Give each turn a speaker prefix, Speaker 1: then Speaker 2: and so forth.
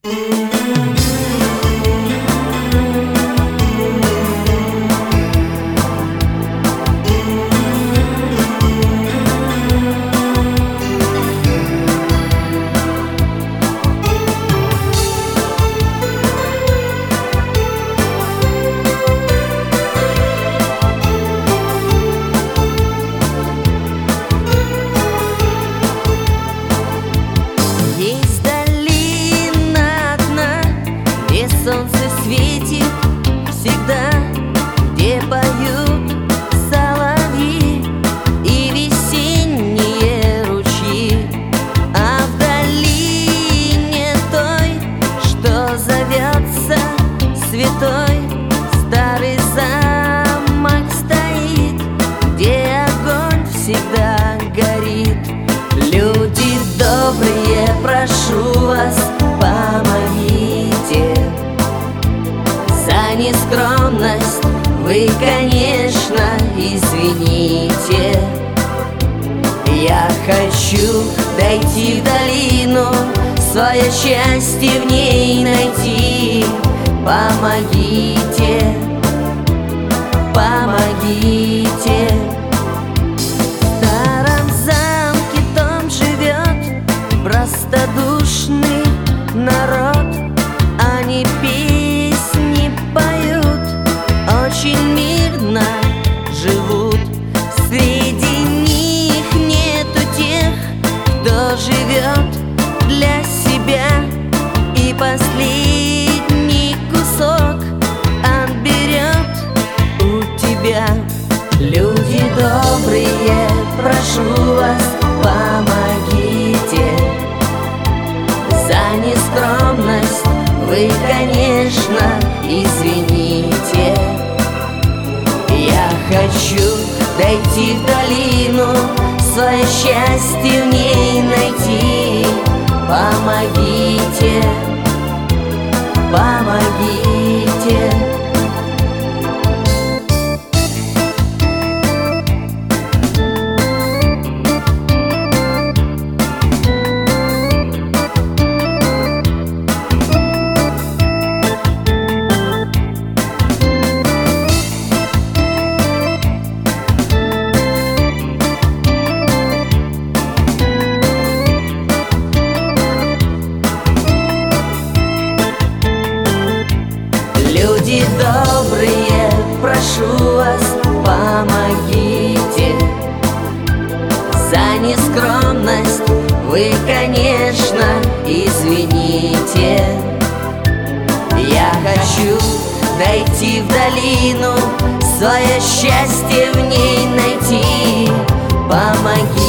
Speaker 1: Солнце светит всегда, где поют соловьи и весенние ручьи. А в долине той, что зовется святой, старый замок стоит, где огонь всегда горит. Люди добрые, прошу вас, помогите. За нескромность вы, конечно, извините. Я хочу дойти в долину, свое счастье в ней найти. Помогите, помогите. В старом замке том живет простодушный народ. Они песни поют, очень мирно живут. Среди них нету тех, кто живет для себя и последний кусок отберет у тебя. Люди добрые, прошу вас, помогите. За нескромность вы, конечно, извините. Я хочу дойти в долину, свое счастье в ней найти. Помогите, помогите. Люди добрые, прошу вас, помогите. За нескромность вы, конечно, извините. Я хочу дойти в долину, свое счастье в ней найти. Помогите.